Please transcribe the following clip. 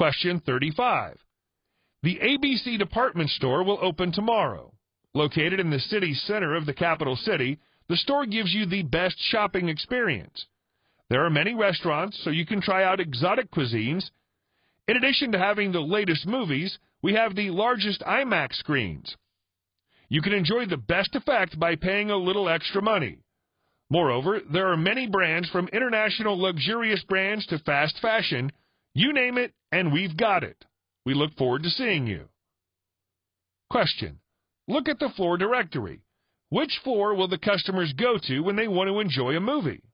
Question 35. The ABC department store will open tomorrow. Located in the city center of the capital city, the store gives you the best shopping experience. There are many restaurants, so you can try out exotic cuisines. In addition to having the latest movies, we have the largest IMAX screens. You can enjoy the best effect by paying a little extra money. Moreover, there are many brands from international luxurious brands to fast fashion. You name it, and we've got it. We look forward to seeing you. Question. Look at the floor directory. Which floor will the customers go to when they want to enjoy a movie?